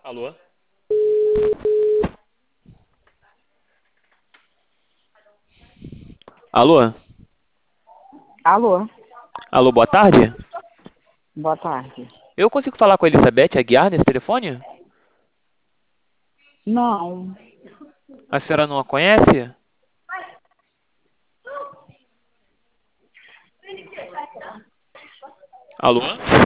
Alô? Alô? Alô, Alô, boa tarde? boa tarde. Eu consigo falar com a Elizabeth Aguiar nesse telefone? Não, A senhora não a conhece? Alô?